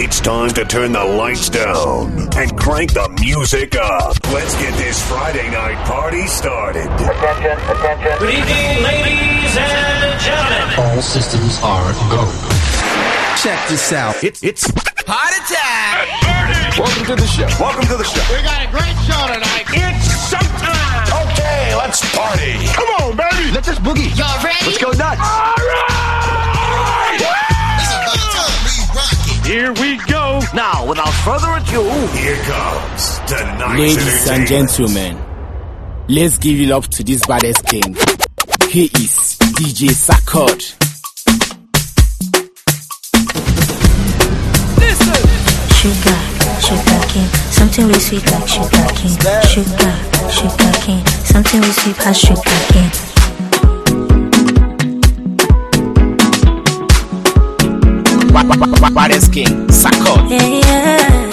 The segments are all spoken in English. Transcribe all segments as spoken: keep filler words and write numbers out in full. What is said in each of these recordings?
It's time to turn the lights down and crank the music up. Let's get this Friday night party started. Attention, attention. Good evening, ladies and gentlemen. All systems are go. Check this out. It's it's party time. Welcome to the show. Welcome to the show. We got a great show tonight. It's showtime. Okay, let's party. Come on, baby. Let's just boogie. Y'all ready? Let's go nuts. All right. This is about time we rock it. Here we go. Now, without further ado, Here comes tonight's Ladies and gentlemen, let's give it up to this baddest king. He is D J Sarkod. Sugar, sugar cane, something we sweet like sugar cane. Sugar, sugar cane, something we sweet past sugar cane. Baddest king, Sarkod. Yeah, yeah.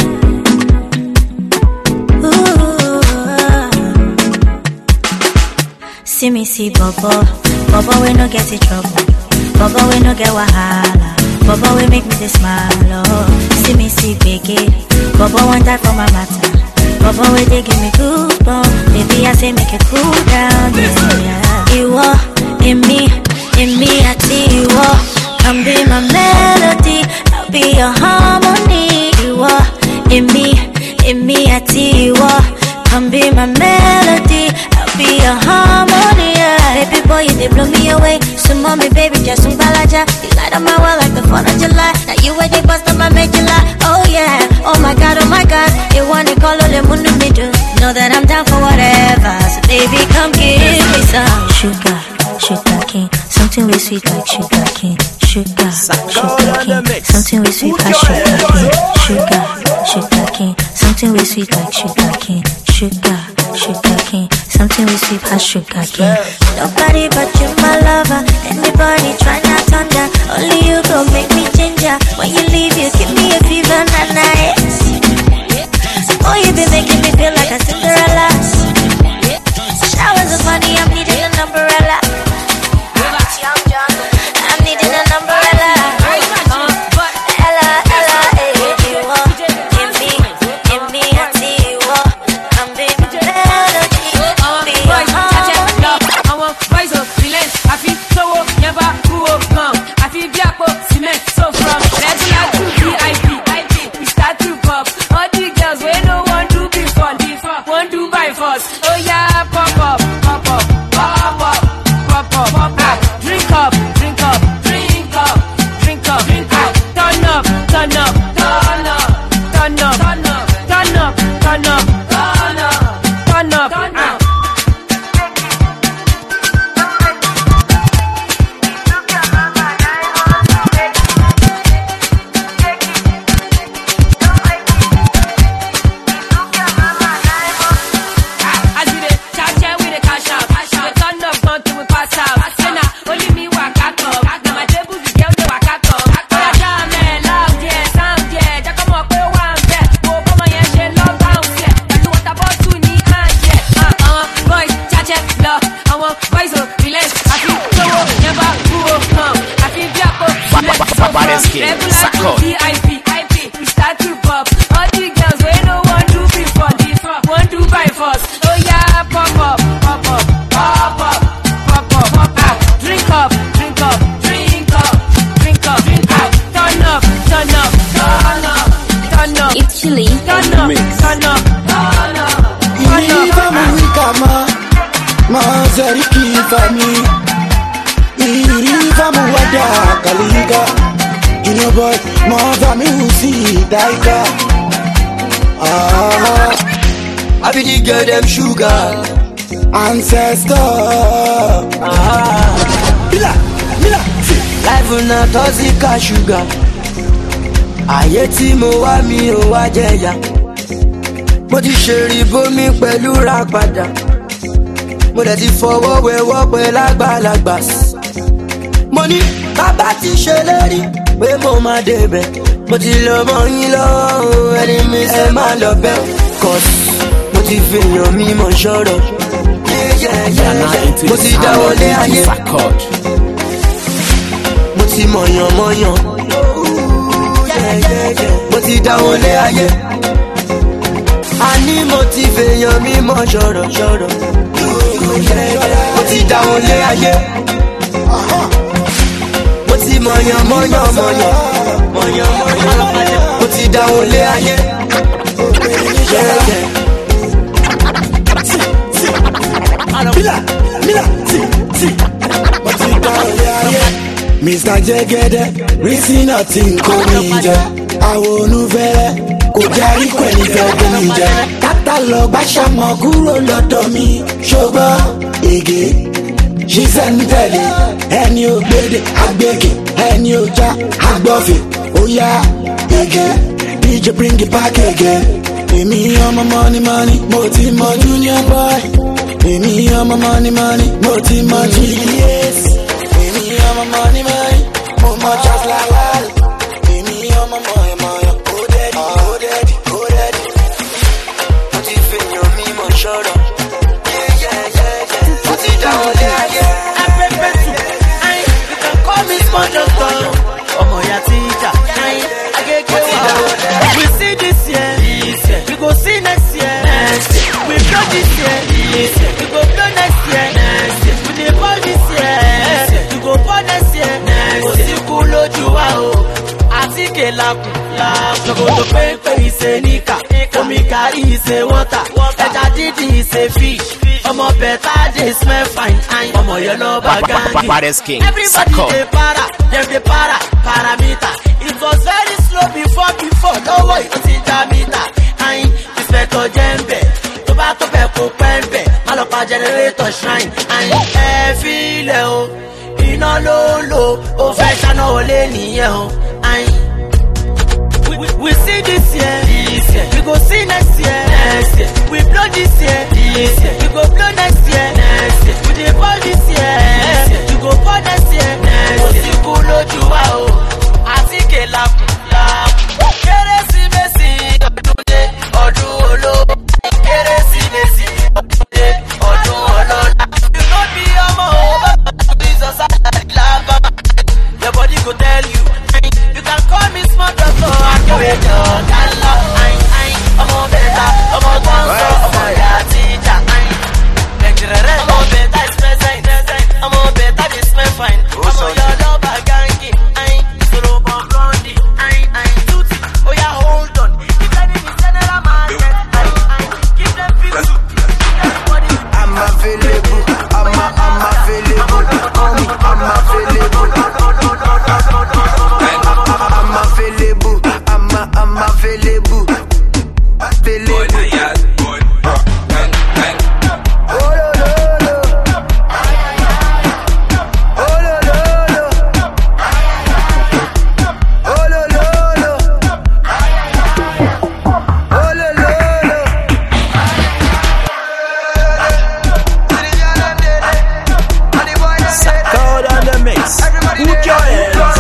Ooh. See me see Bobo, Bobo we no get in trouble, Bobo we no get wahala, Bobo we make me dey smile. Oh, see me see Biggie, Bobo want die for my matter, Bobo we dey give me goosebumps. Baby I say make it cool down. Yeah, yeah. Iwo, in me, in me I see Iwo, come be my melody, I'll be your harmony. Iwo, in me, in me I see Iwo, come be my melody, I'll be your harmony. Yeah. Baby boy, you they blow me away. So mommy, baby, just some balaja. You light up my world like the fourth of July. Now you where they bust up my medulla. Oh yeah, oh my god, oh my god. You wanna call all the moon to me do? Know that I'm down for whatever. So baby, come give me some sugar, sugar cane, something we sweet like sugar cane. Sugar, sugar cane, something we sweet like sugar cane. Sugar, sugar cane, something we sweet like sugar cane. Sugar, sugar cane, something we sweet like sugar cane. Nobody but you, my lover. Anybody try not under. Only you go make me ginger. When you leave, you give me a fever, not nice. Oh, you been making me feel like a Cinderella. Showers of money, I'm needing an umbrella. I'm needing an umbrella. Ella, Ella, eh, you are in me, in me, I see you are. I'm being melody, be your harmony. I want rise up, relent. I feel so up, never grew up, come. I feel black up, cement, so from regular to V I P, we start to pop. All the girls, we no one do before, one do by force. Oh yeah, pop up, pop up, pop up, pop up, pop up. Drink up, drink up, drink up, drink up, drink up. Turn up, turn up, turn up, turn up, turn up, turn up, turn up, turn up, turn up, turn up. I be the girl them sugar ancestor. Ah, mila, mila. Life na toxic sugar. Ayé tí mo wá mi ò wá jẹ̀yà. Mo ti ṣèrì bomi pẹ̀lú ra padà. Mo dẹ̀ ti fọwọ́ wẹ̀wọ́ pẹ̀lú àgbàlagbà. Mo ní bàbá ti ṣèlérí pé mo máa débẹ̀. Mo ti lọ mọ́ yín lọ́wọ́ ẹni mi ẹ má lọ bẹ́. Cause mo ti fèèyàn mi mọ̀ ṣọ́rọ̀. Mo ti dáwọ́lé ayé. Mo ti mọ̀yàn mọ̀yàn. Mo ti dá wọn lé ayé. A ní mo ti fèèyàn mímọ́ ṣọ̀rọ̀ ṣọ̀rọ̀. Mo ti dá wọn lé ayé. Mo ti mọ̀yàn mọ̀yàn mọ̀yàn mọ̀yàn mọ̀yàn. Mo ti dá wọn lé ayé. Mila, Mila, si, si. Mo ti dá wọn lé ayé. Mister Jegede, rísí náà ti ń kó mi jẹ. Àwọn onúfẹ́rẹ́ kò járí pẹ̀lú ìfẹ́ mi jẹ. Kátàlọ́ gbàṣàmọ̀ kúrò lọ́dọ̀ mi. Ṣùgbọ́n ege ṣiṣẹ́ ń tẹ̀lé. Ẹni ò gbédè agbègbè, ẹni ò já agbọ́fẹ̀. Ó yá ege, D J bring it back again. Èmi ọmọ money money, mo ti mọ junior boy. Èmi ọmọ money money, mo ti mọ G D S. Èmi ọmọ money money, mo mọ Charles Lawal. Èmi ọmọ mọ̀yàn mọ̀yàn, ó dẹ́dì, ó dẹ́dì, ó dẹ́dì. Mo ti fèèyàn mímọ̀ ṣọ́rọ̀. Mo ti dá wọn lé ayé. Afẹ́fẹ́ tù, ayin, you can call me SpongeBob. Ọmọ ìyá tíjà, ayin, agége wà ó. We see this year, we go see next year. We blow this year, we go blow next year. We dey ball this year, we go ball next year. Kò sí kú lójú wa o, àtíkè lakùn. Ṣòkòtò péńpé ìṣe níkà, omi kárí ìṣe wọ́tà, ẹja dídì ìṣe fish. Ọmọ bẹ̀tà dey smell fine, ọmọ yẹn lọ bá gangi. Everybody dey para, dem dey para, paramita. It was very slow before before, lọ́wọ́ ìtò ti já mítà. Ìfẹ́ tó jẹ́ ń bẹ̀, tó bá tó fẹ́ kó pẹ́ ń bẹ̀, má lọ pa generator shrine. Ẹ fi ilẹ̀ o, iná ló ń lò, ó fẹ́ ṣáná olé nìyẹn o. We, we, we see this year, this year, we go see next year, next year. We blow this year, this year, we go blow next year, next year. We dey ball this year, this year, we go ball next year, next year. Kò sí kú lójú wa o, àtíkè lakùn lakùn. Kérésìmesì ọdún dé, ọdún olówó. Kérésìmesì ọdún dé, ọdún ọlọ́lá. You no be ọmọ ọba, Jesus Alaba. Your body go tell you, you can call me small doctor. Akẹ́wéjọ kálọ̀, ọmọ bẹ̀ta, ọmọ gbọ́nsọ̀, ọmọ ìyá tíjà. Nàìjíríà ọmọ bẹ̀ta is present, ọmọ bẹ̀ta dey smell fine. Ọmọ yọ lọ́ba gangi, ìṣòro bọ̀ blondie. Tuti, oya hold on, if I dey be general market, give them peace. I'm available, I'm, I'm available, I'm, I'm available. I'm available, I'm, I'm available. Available. Oh, lo, lo, lo. Oh, lo, lo, lo. Oh, lo, lo, lo. Oh, lo, lo, lo. Code on the mix. Put your hands up.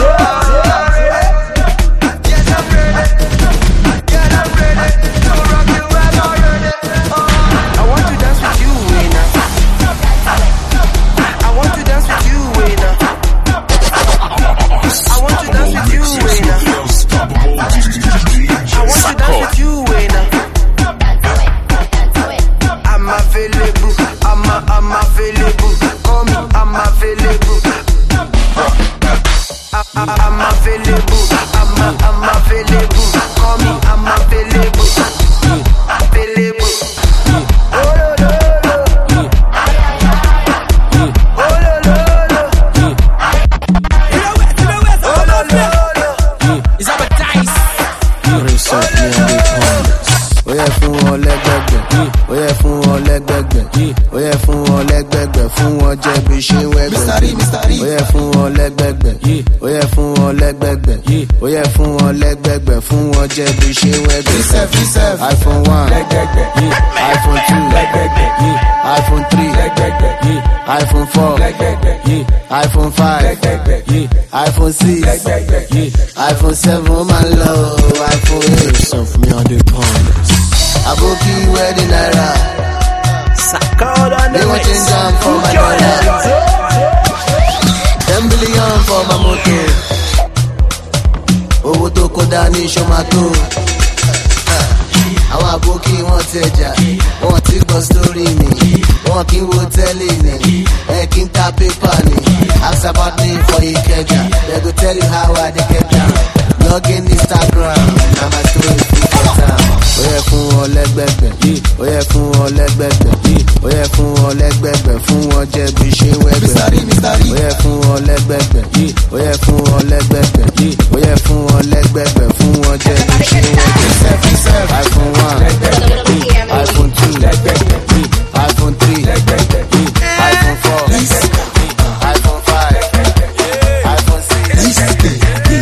I'm available, I'm, I'm available. Call me, I'm available. Available. Oh, lo, lo, lo. Oh, lo, lo, lo. Oh, lo, lo, lo. It's our dice. Ó yẹ fún wọn lẹ́gbẹ̀gbẹ̀, ó yẹ fún wọn lẹ́gbẹ̀gbẹ̀, ó yẹ fún wọn lẹ́gbẹ̀gbẹ̀, fún wọn jẹ́ bí ṣe wẹ́gbẹ̀gbẹ̀. Ó yẹ fún wọn lẹ́gbẹ̀gbẹ̀, ó yẹ fún wọn lẹ́gbẹ̀gbẹ̀, ó yẹ fún wọn lẹ́gbẹ̀gbẹ̀, fún wọn jẹ́ bí ṣe wẹ́gbẹ̀gbẹ̀. iPhone one, iPhone two, iPhone three, iPhone four, iPhone five, iPhone six, iPhone seven, my love, iPhone eight. Yourself me on the corners. Aboki wedding naira. They want change down for my dollar. Ten billion for my motor. Owó tó kó dání ṣọmato. Àwọn àbókí wọn tẹjà, wọn ti gbọ́ sórí mi, wọn kì í wo tẹ́lẹ̀ ni, ẹ kì í ta pépà ni. Ask about me for Ikeja, they go tell you how I dey get down. Log in Instagram, na my story full for town. Ó yẹ fún wọn lẹ́gbẹ̀gbẹ̀, ó yẹ fún wọn lẹ́gbẹ̀gbẹ̀, ó yẹ fún wọn lẹ́gbẹ̀gbẹ̀, fún wọn jẹ́ bí ṣe wẹ́gbẹ̀. Ó yẹ fún wọn lẹ́gbẹ̀gbẹ̀, ó yẹ fún wọn lẹ́gbẹ̀gbẹ̀, ó yẹ fún wọn lẹ́gbẹ̀gbẹ̀, fún wọn jẹ́ bí ṣe wẹ́gbẹ̀. iPhone one, iPhone two, iPhone three, iPhone four, iPhone five, iPhone six, iPhone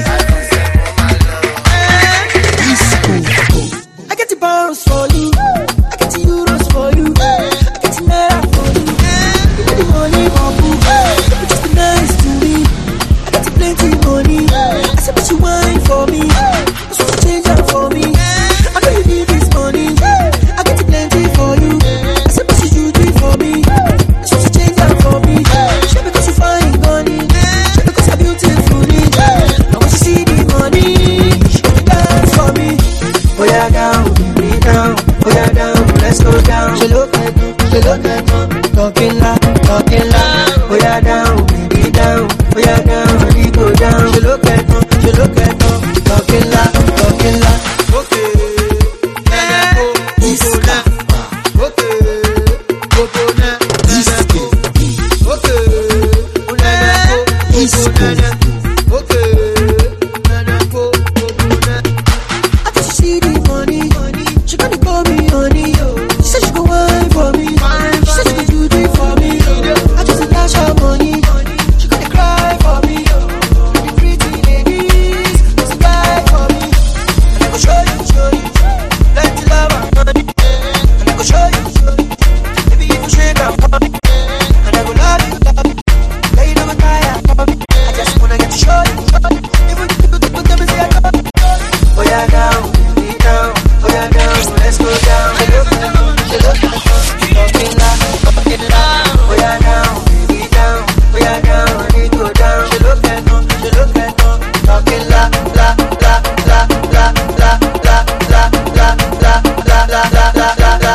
I get the pounds for you, I get the euros for you, I get the naira for you. Give me the money for food, you just be nice to me. I got the plenty money, I said what you want for me, that's what you change up for me. I know you need this money, I get the plenty for you. I said what you do for me, that's what you change up for me. Shit because you find money, shit because you're beautiful. I want you see the money, you dance for me. Oh yeah, down, be down, oh yeah, down, let's go down. She look at you, she look at you, talking loud, talking loud. Oh yeah, down, be down, oh yeah, down, we go down. She look at you, she look at you, talking loud, talking loud. Okay, yeah, go, go now. Okay, go go now. Disco. Okay, go now, go, disco. Okay, now go, go go now. See the money, she gonna call me honey. She said she go wine for me, she said she go do it for me. I just dash her money, she gonna cry for me. The pretty ladies, there's a guy for me. And I go show you, show you, let you love her money. And I go show you, show you, maybe you can shake her for me. And I go love you, love you, let you know I'm tired for me. I just wanna get to show you, show you, even if you do put them and say I love you. Oh yeah, down. Let's go down. She look at me, she look at me, talking loud, talking loud. Oh yeah, down, baby down. Oh yeah, down, we go down. She look at me, she look at me, talking loud, la la la la la la la la la la la la la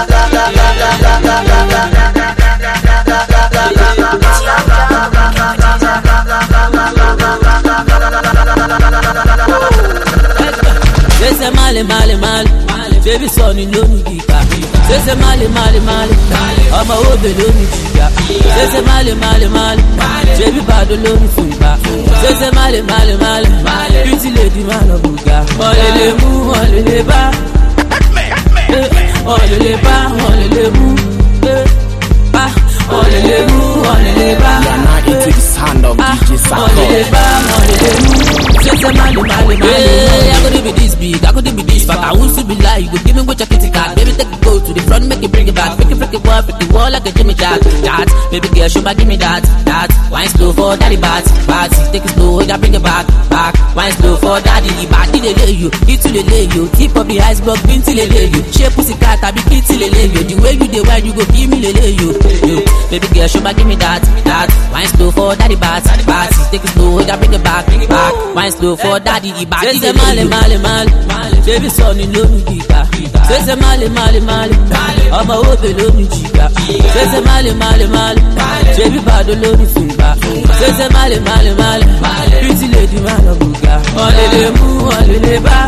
Male, male, male, baby son in Loni Giga. Say say male, male, male, I'm a obe Loni Giga. Say say male, male, male, baby bad Loni Funga. Say say male, male, male, pretty lady man of Buga. Ole le mu, ole le ba, ole le ba, ole le mu, ah, ole le mu, ole le ba. You are not into the sound of D J Sako. Ole le ba, ole le mu. Say say male, male, male. I could be this big, I could be this fat. I won't be lie, you go give me what your kitty cat. Baby, take it go to the front, make it bring it back. Make it, break it, wall, break it, wall like a Jimmy Chat. Chat, baby girl, show back, give me that, that. Wine slow for daddy bat, bat. Take it slow, yeah, bring it back, back. Wine slow for daddy, body they lay you, it to the lay you. Tip of the iceberg, bin till they lay you. Shape pussy cat, I be kid till they lay you. The way you the wine, you go give me the lay you. you. Baby girl, show back, give me that, that. Wine slow for daddy bat, bat. Take it slow, yeah, bring it back, back. Wine slow for daddy, body they lay you. Male, male, baby son in Loni Giga. Say say male, male, male, I'm a obe Loni Giga. Say say male, male, male, baby bad Loni Funga. Say say male, male, male, pretty lady man of Buga. Ole le mu, ole le ba,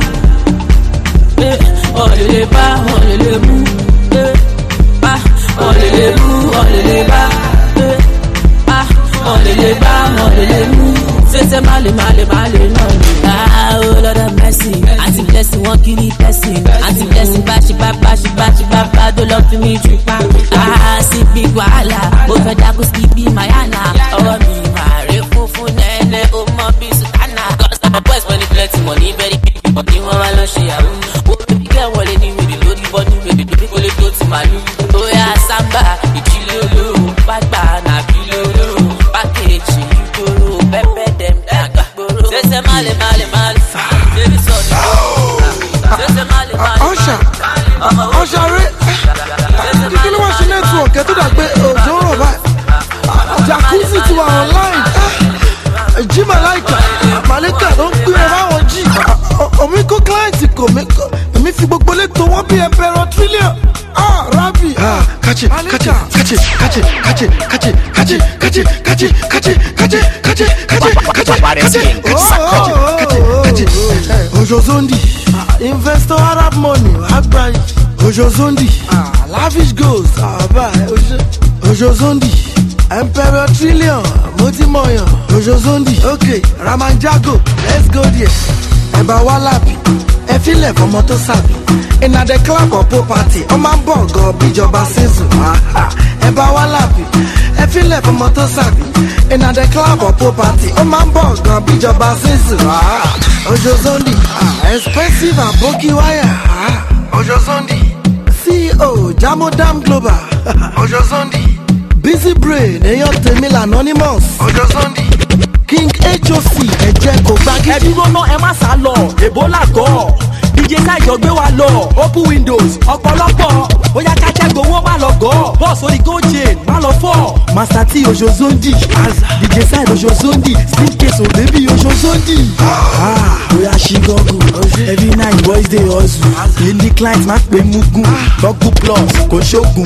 ole le ba, ole le mu, ah, ole le mu, ole le ba, ah, ole le ba, ole le mu. Say say male, male, male, no. Ah, oh Lord have mercy. Auntie blessing, one kill it blessing. Auntie blessing, bashi ba bashi bashi ba ba. Do love to me, tripa. Ah, see big wahala. Over that go sleep be my Anna. Oh me, my fufu nene, oh my be sutana. Cause I'm a boys money, plenty money, very big money. Mama no she a. Oh baby girl, what they need with the loading body, with the big only go to my room. Oh yeah, samba, ichilolo, bagba na bilolo, package, you go, pepe them down. Say say male, male, male, baby son. Say say male, male. Osha, Osha re. Kí ló wá ṣe network ẹ tó dàgbé òjò rọ̀ báyìí. Jacuzzi ti wà online. Jí Màláìkà, Màláìkà ló ń gbé ẹ báwọn jí. Omi kó client meko meko. Èmi fi gbogbo lé tó wọ́n bí Emperor Trillion. Ah, Rabi. Ah, catch it, catch it, catch it, catch it, catch it, catch it, catch it, catch it, catch it, catch it, catch it, catch it, catch it, catch it, catch it, catch it, catch it. Ojo Zondi. Investor Arab money, Agbai. Ojo Zondi. Ah, lavish goes. Ah, bye. Ojo. Ojo Zondi. Emperor Trillion. Moti Moyo. Ojo Zondi. Okay. Ramanjago. Let's go there. Eba Walabi. E file for moto sabi. Inna the club or po party. O man bongo bijoba season. Eba Walabi. E file for moto sabi. Inna the club or po party. O man bongo bijoba season. Ojo Zondi. Expensive and bulky wire. Ojo Zondi. C E O Jamodam Global. Ojo Zondi. Busy Brain, Eyon Temil Anonymous. Ojo Zondi. King H O C, ẹ̀jẹ̀ kò gbági. Ẹ̀dúró náà ẹ má sá lọ, Ebola gọ̀. D J Sayo gbé wa lọ, open windows, ọ̀pọ̀lọpọ̀. Bóyá kájẹ́ gbowó má lọ gọ̀. Bọ́ọ̀sì orí gold chain má lọ fọ́. Master T Ojo Zondi. D J Sayo Ojo Zondi. Steve Case Baby Ojo Zondi. Ah, bóyá ṣí gọ́gùn. Every night boys dey hustle. Daily clients má pè mugun. Gọ́gùn plus kò ṣógun.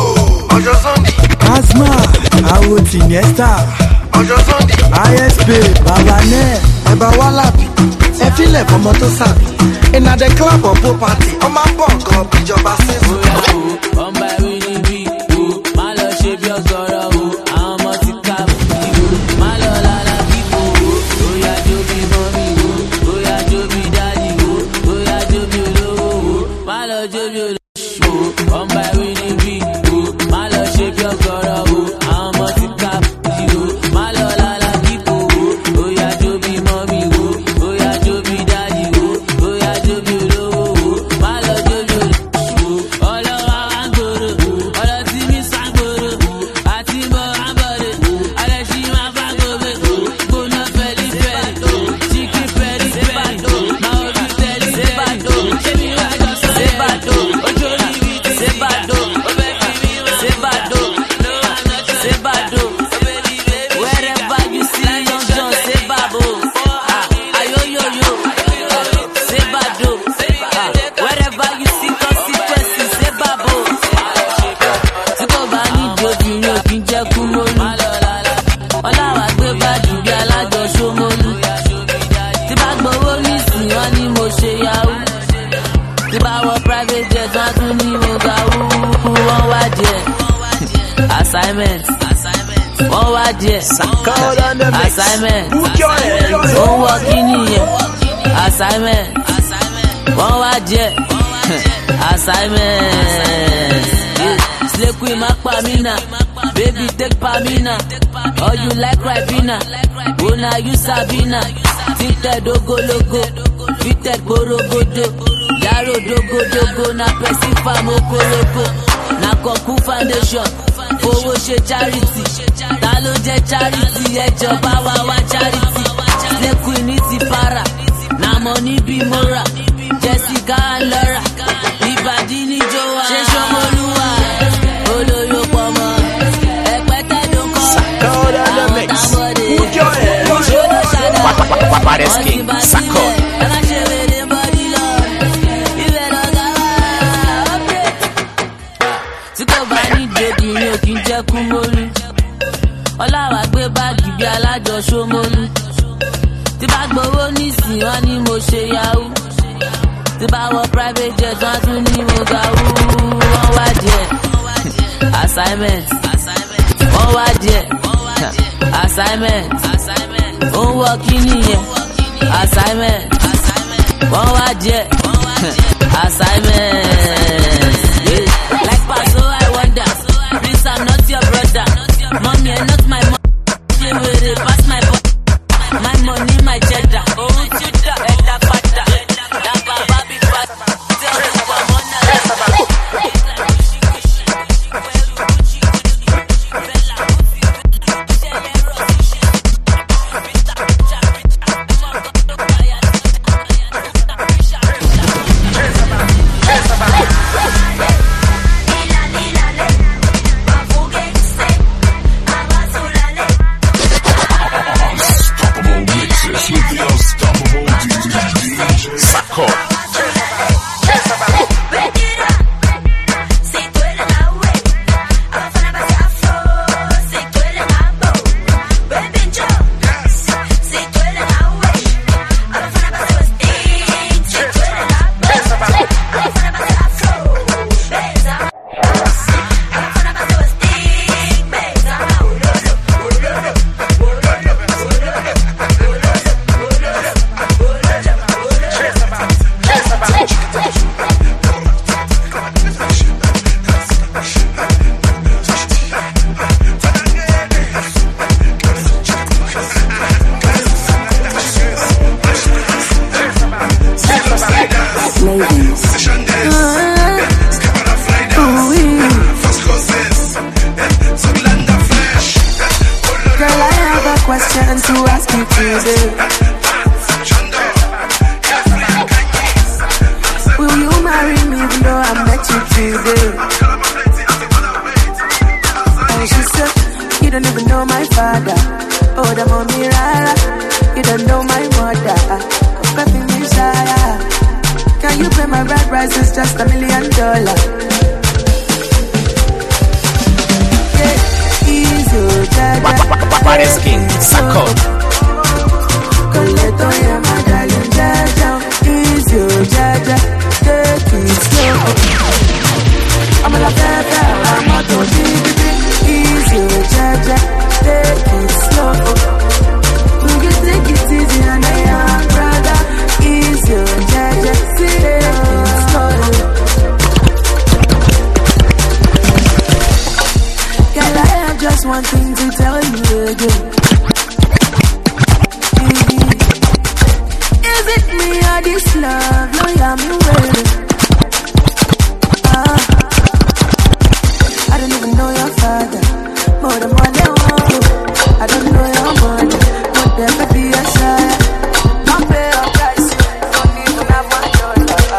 Ojo Zondi. Asma, àwọn Tiniesta. Ojo Zondi. I S P, Babanet. Eba Walabi. E file for moto sabi. Inna the club or po party. O man bongo bijoba season. Ọmọ ẹ̀rí níbí, má lọ ṣe bí ọgọ́rọ̀ o, àwọn ọmọ ti ká bùkì o, má lọ lára bíbò o, bóyá jó bí mọ́mí o, bóyá jó bí dáàdì o, bóyá jó bí olówó o, má lọ jó bí olóṣù o, ọmọ ẹ̀rí níbí, má lọ ṣe bí ọgọ́rọ̀ o, àwọn ọmọ ti ká bùkì o, má lọ lára bíbò o, bóyá jó bí mọ́mí o, bóyá jó bí dáàdì o, bóyá jó bí olówó o, má lọ jó bí olóṣù o, ọlọ́wọ́. Assignment, wọ́n wá díẹ̀. Assignment, wọ́n wọ́ kíní yẹn. Assignment, wọ́n wá díẹ̀. Assignment, slay queen má pa mí nà, baby take pa mí nà. All you like Ribena, oh na you Sabina. Tinted ogologo, fitted borogodo. Yaro dogo dogo na person fam okoloko. Na Koku Foundation. Owó ṣe charity, ta ló jẹ́ charity, ẹjọba wa wá charity. Lẹ́kùn ní ti para, na money bí mora, Jessica and Laura, ìbàdí ní Jowa. Ṣé Ṣọmọlúwa, olóyò pọ̀ mọ́, ẹ̀pẹ́tẹ́ ló kọ́, àwọn tábọ̀dé, ìṣòro ṣàdá, wọ́n ti bá sílẹ̀, ẹ̀ka ṣe wèrè bọ́dí lọ, ibẹ̀ lọ́gá wá, ọ̀pẹ́. Tí kò bá ní ìdòdì ní òkè ń jẹ́ kú mólú, ọláwà gbé báàgì bí alájọ Ṣómólú. Tí bá gbowó nísìn wọ́n ní mo ṣe yahoo, tí bá wọ private jet wọ́n tún ní mo ga wú. Wọ́n wá díẹ̀ assignment, wọ́n wá díẹ̀ assignment, ó ń wọ kíní yẹn assignment, wọ́n wá díẹ̀ assignment. Like Paso I wonder, please I'm not your brother, mommy I'm not my mom, play with it, pass my boy. My money, my cheddar. Oh, cheddar, eda pata. Dapa baby fat. Tell me for money. today. And she said, you don't even know my father. Oh, the mommy rara. You don't know my mother. Nothing desire. Can you pay my rent price? It's just a million dollars. Yeah, easy, Jaja. Baddest king, Sako. Coleto, yeah, my darling, Jaja. Easy, Jaja. Take it slow. I'm a la pepper, I'm a to easy, Jaja. Take it slow. You can take it easy, and I am brother. Easy, Jaja. Take it slow. Girl, I have just one thing to tell you again. Mm-hmm. Is it me or this love? No, I'm waiting. Ah, I don't even know your father. More than one day, I don't know your mother. But there could be a side. Don't pay a price. Don't even have one dollar.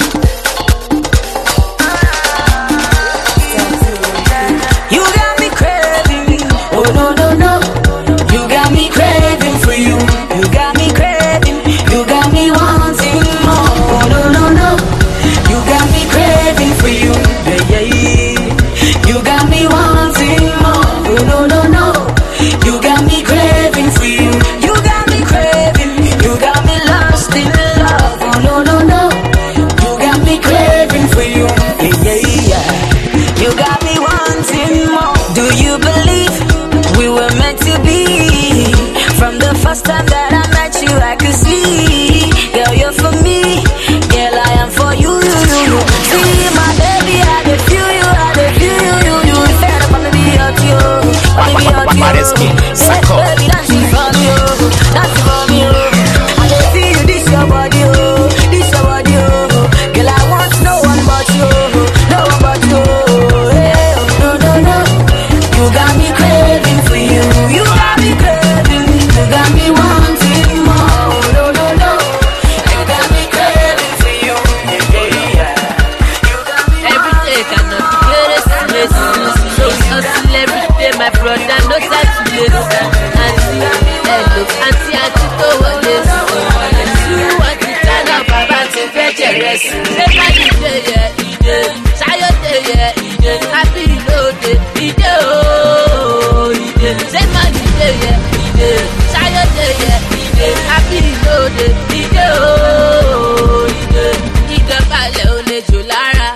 You got me craving. Oh no no no. You got me craving for you. You got me craving. You got me wanting more. Oh no no no. You got me craving for you. Yeah yeah yeah. You got me wanting more. Oh no no no. You got me craving for you. You got me craving. You got me lost in love. Oh no no no. You got me craving for you. Yeah yeah yeah. You got me wanting more. Do you believe we were meant to be? From the first time that I met you, I could see. Girl, you're for me. Girl, I am for you. You, you, you. See, my baby, I dey feel you. I dey feel you. You, you. Fed up on me, be out you. On me, be out you. Hey, baby, dancing for me, oh. Dancing for me, oh. I dey feel you. This your body, oh. This your body, oh. Girl, I want no one but you. No one but you. Hey, oh, no, no, no. You got me craving for you. You got me craving. You got me wanting more. No, no, no. You got me craving for you. Yeah, yeah, yeah. Every day cannot be good as this. So we hustle every day, my brother. No time to listen. Auntie, hello, auntie, auntie, to what this. You want to turn up, Baba, to fetch your rest. Say my D J, yeah, D J. Shayo, yeah, D J. Happy loaded, D J, oh, D J. Say my D J, yeah, D J. Shayo, yeah, D J. Happy loaded, D J, oh, D J. Ìjọba lẹ ò lè jò lára.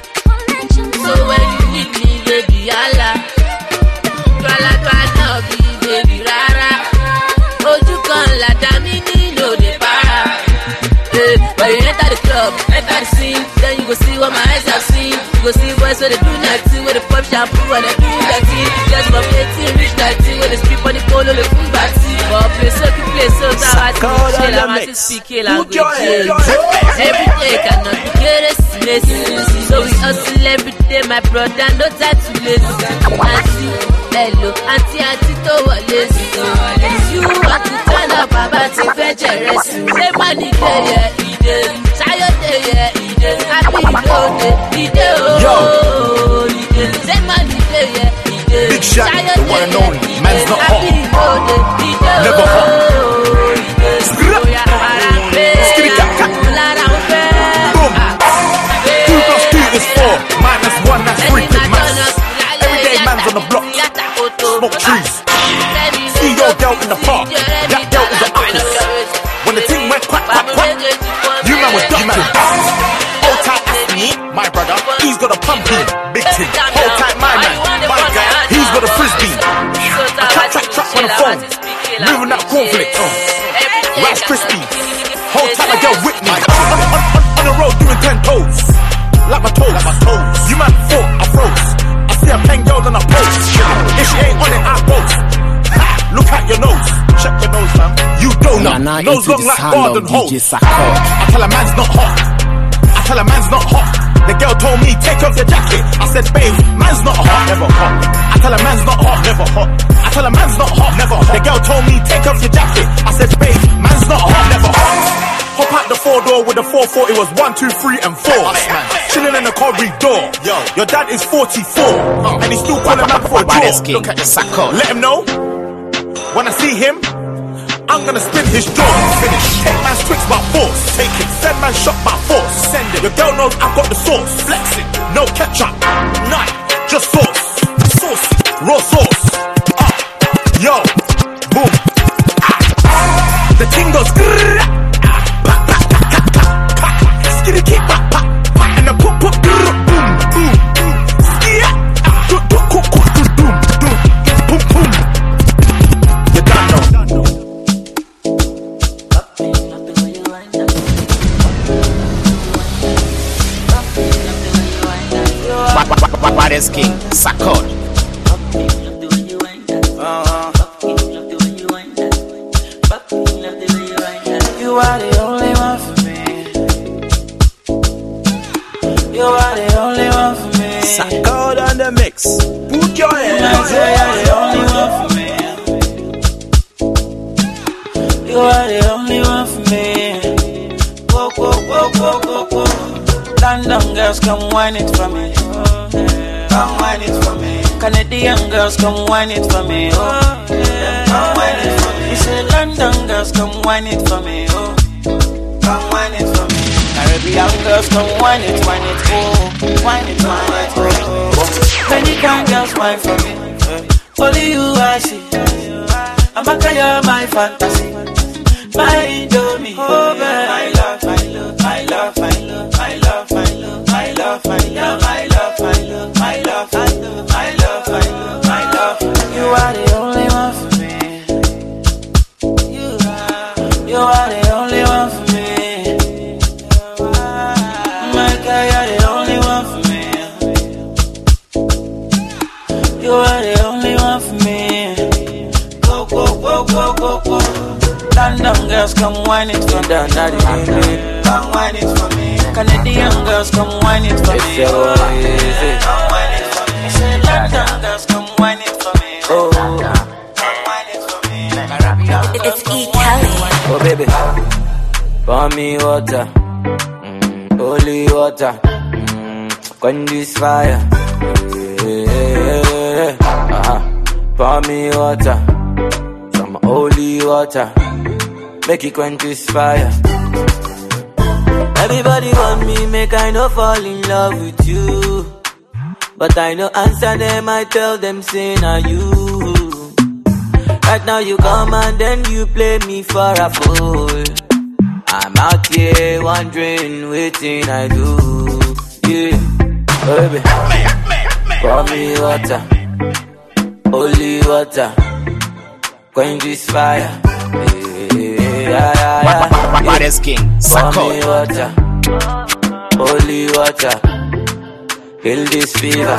So when you need me, baby, yalla. Dwala dwala be baby rara. Ojú kan làdá mi nílò lè para. Hey, when you enter the club, enter the scene, then you go see what my eyes have seen. You go see boys where they do nothing, where they pop shampoo and they do nothing. Just from eighteen reach nineteen, where they strip on the polo, they full body. But play so keep play so that I see chill, I'm at speak language. Every day cannot be careless. So we hustle every day, my brother, no time to listen. Auntie, hello, auntie, auntie, to what listen. You want to turn up, Baba, to fetch your rest. Say money day, yeah, he did. Shayo day, yeah, he did. Happy loaded, he did. Oh, he did. Say money day, yeah, he did. Big shot, the one and only. Man's not hot. Never hot. Skitty cat cat. Boom. Two plus two is four. Minus one, that's three. Quick maths. Everyday man's on the block. Smoke trees. See your girl in the park. That girl is the opposite. When the thing went quack, quack, quack, you man was ducking. Hold tight, Aston, my brother. He's got a pumpy. Big thing. Hold tight, my man. My guy, he's got a frisbee. I trap, trap, trap on the phone. Moving that cornflakes. Rice Krispies. Hold tight, my girl with me. On, on, on, on the road doing ten toes. Like my toes. Like my toes. You man thought I froze. I see a pen girl on a post. If she ain't on it, I boast. Ha! Look at your nose. Check your nose, fam. You don't know. Nah, nah, nose long like garden hose. I tell a man's not hot. I tell a man's not hot. The girl told me, take off your jacket. I said, babe, man's not hot. Never hot. I tell a man's not hot. Never hot. I tell a man's not hot. Never hot. The girl told me, take off your jacket. I said, babe, man's not hot. Never hot. Hop out the four door with the four four, it was one, two, three, and four. Chilling in the corridor. Yo, your dad is forty-four, and he's still calling man for a draw. Look at the saco. Let him know. When I see him, I'm gonna spin his jaw. Finish. Take man's tricks by force. Take it. Send man shot by force. Send it. Your girl knows I've got the sauce. Flex it. No ketchup. None. Just sauce. Sauce. Raw sauce. Ah. Yo. Boom. Ah. The thing goes. Skitty keep back, back, back, and the pop, pop, boom, boom, boom, yeah, do, do, cook, cook, do, boom, boom, boom, boom. You don't know. Baddest king, Sakod. You are the only one for me. You are the only one for me. Sakod on the mix. Put your hands up. You are the only one for me. You are the only one for me. Whoa, whoa, whoa, whoa, whoa, whoa. London girls, come wine it for me. Come wine it for me. Canadian girls, come wine it for me. Oh, come wine it for me. You say London girls, come wine it for me. Oh, come wine it for me. Caribbean girls, come wine it, wine it, oh, wine it, wine it, oh. Many kind girls wine for me. Only you I see. I'm a kind of my fantasy. My Indomie, oh man, I love, I love, I love, I love, I love, I love, I love, I love, I love, I love, I love, I love, I love, I love, I love. You are the only one for me. You are, you are the only one for me. My God, you're the only one for me. You are the only one for me. Go, go, go, go, go, go. London girls, come wine it for me. Come wine it for me. Canadian girls, come wine it for me. Come wine it for me. Say London girls, come wine it for me. Oh, come wine it for me. It's E. Kelly. Oh baby, pour me water, mm, holy water, mm, quench this fire. Yeah, uh-huh. Pour me water, some holy water. Make it quench this fire. Everybody want me, make I no fall in love with you. But I no answer them, I tell them say na you. Right now you come and then you play me for a fool. I'm out here wondering, waiting I do. Yeah, baby, pour me water, holy water, quench this fire. Yeah, yeah, yeah. Baddest king, Sakod. Pour me water, holy water, kill this fever.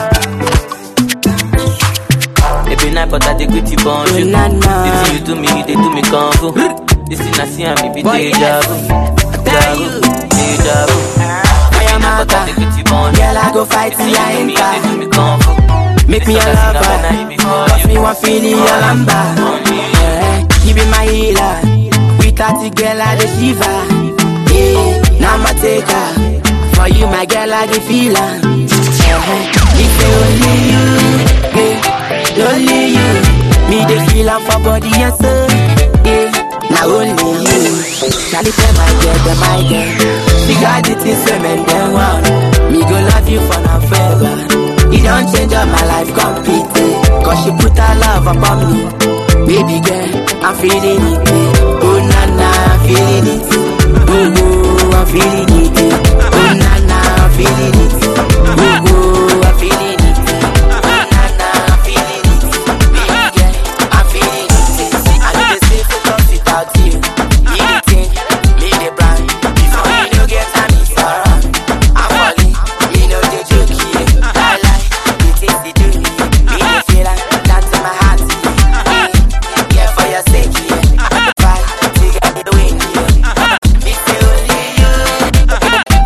Every night, but I take with you bonjour. The thing you do me, they do me kung fu. This thing I see, I'm be deja vu, deja vu, deja vu. Every night, but I take with you bonjour. Girl, I go fight till I ain't they do me kung fu. Make me a lover, cause me want feel your lamba. You be my healer. Tati girl, I the shiver. Yeah, now my taker. For you, my girl, I the feeler. Uh-huh. If only you, yeah, only you. Me the feeler for body and soul. Yeah, now only you. Charlie tell my girl, the my girl. We got it in seven, then one. Me go love you for now forever. It don't change up my life completely. Cause she put her love upon me. Baby girl, I'm feeling it. Oh na na, I'm feeling it. Oh oh, I'm feeling it. Oh na na, I'm feeling it. Oh oh, I'm feeling it. Oh na na, I'm feeling it. Baby girl, I'm feeling it. I know they say for us without you. Me the thing, me the brand. Before you no get time, it's around. I'm falling, me no the joke here. I like the things they do me. Me the feel like that's in my heart. Yeah, for your sake, yeah. Fight, together win, yeah. It's only you.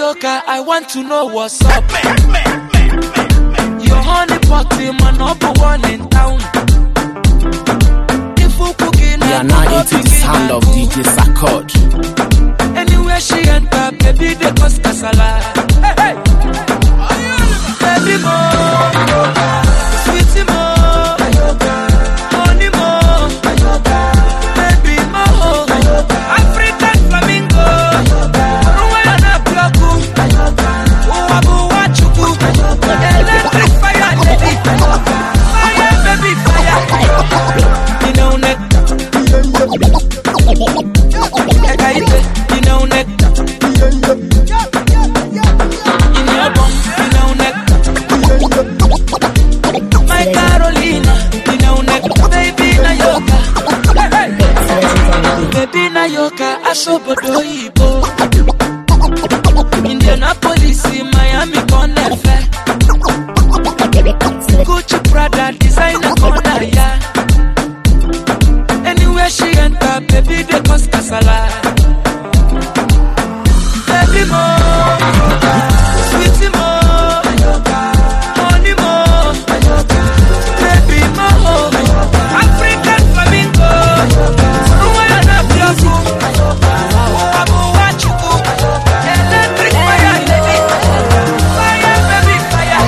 Nayoka, I want to know what's up. Your honey pot, my number one in town. We are now into the sound of D J Sarkod. Anywhere she enter, baby, they cause kasala. Hey, hey. Baby mo, sweetie mo, honey mo, baby mo, African flamingo, Rwanda bloku, Uwabu wachuku, electric fire lady, fire baby fire, you know neck, you know neck, in your bum, you know neck. My Carolina, you know neck, baby Nayoka, hey, hey. Baby Nayoka, Asobodo Ibo, Indianapolis, Miami, Conefe, Gucci, Prada, designer, corner, yeah. Anywhere she enter, baby, they cause kasala. Baby mo, sweetie mo, honey mo, baby mo, African flamingo, Rwanda bloku, Uwabu wachuku, electric fire lady, fire baby fire.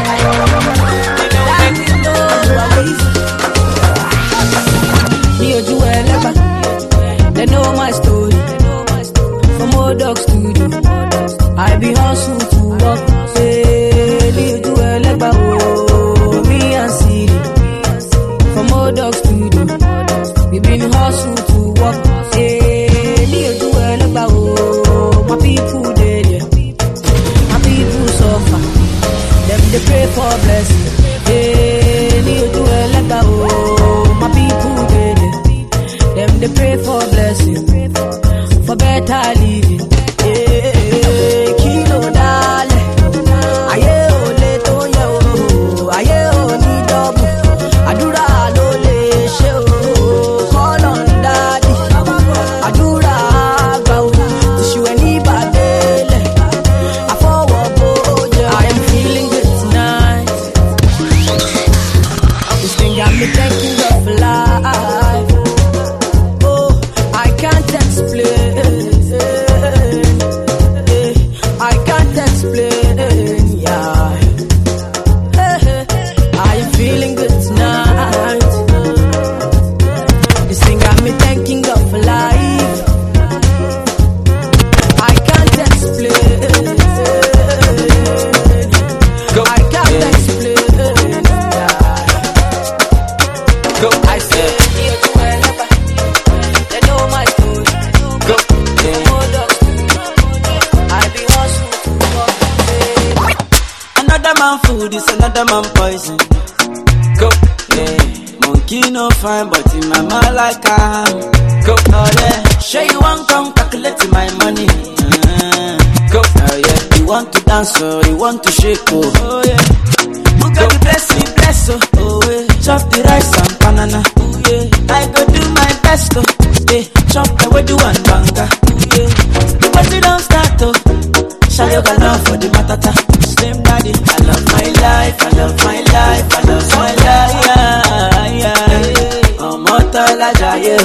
Me or you ever, they know my story. From old dog studio, I be hustle to work. Say, me or you ever, oh, me and Siri. From old dog studio, we been hustle to work. Say, me or you ever, oh, my people dead, yeah. My people suffer, them they pray for blessing. Hey, me or you ever, oh, my people dead, yeah. Them they pray for blessing, for better living. Yeah, kilo dale, aye ole to ye o, aye oni double, adura lo le she o, call on daddy, adura gba o, tishu eni badele, afowo boje. I am feeling good tonight. This thing got me thanking God for life. I can't explain. I can't explain. Yeah. I am feeling good tonight. This thing got me thanking God for life. I can't explain. Go. I can't explain. Yeah. Go. I say. They know my story. Go. I be hustling to work. Another man food is another man poison. Go. Yeah. Monkey no fine, but in my mind like I am. Go. Oh yeah. Sure you want come calculate my money. Uh, go. Oh yeah. You want to dance or you want to shake oh. Oh yeah. Who got the bless me bless oh. Oh yeah. Chop the rice and banana. Oh yeah. I go do my best oh. Yeah. Chop the way do one banga. Yeah. The party don't start oh. Shall you go love for the matata? Slim daddy. I love my life. I love my life. I love my life. Yeah, yeah. I'm mortal ajaye.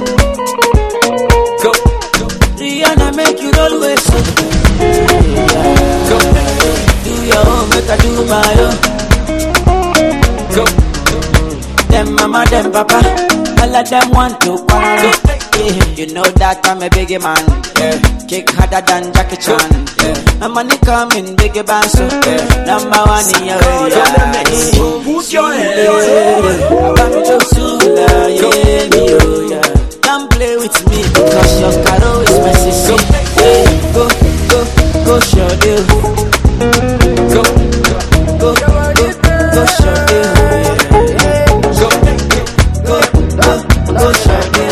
Go. Rihanna make you roll with so. Go. Do your own, make I do my own. Go. Them mama, them papa, all of them want to quarrel. Yeah. You know that I'm a biggie man. Yeah. Kick harder than Jackie Chan. Yeah. My money coming, biggie band so. Yeah. Number one in your area. Put your hands up. I'm just so yeah, me oh yeah. Don't play with me because your caro is my sister. Yeah. Go, go, go, show you. Go, go, go, go, show you. Go, go, go, go, show you.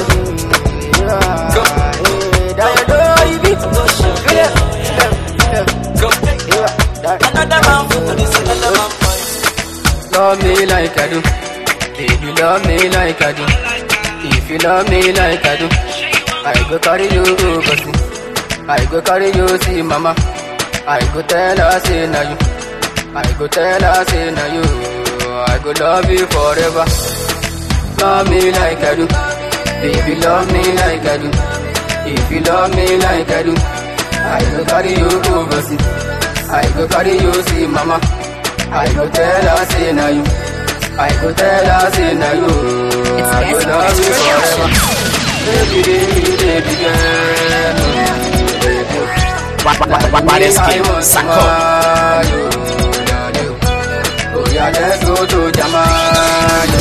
Another man for this, another man for this. Love me like I do, baby, love me like I do. If you love me like I do, I go carry you, go see. I go carry you, see mama. I go tell her say na you. I go tell her say na you. I go love you forever. Love me like I do. Baby, love me like I do. If you love me like I do, I go carry you overseas. I go carry you see mama. I go tell her say na you. I go tell her say na you. I go love you forever. Baby, baby, baby girl. Baddest King, Sako. Oh yeah, let's go to Jamaica.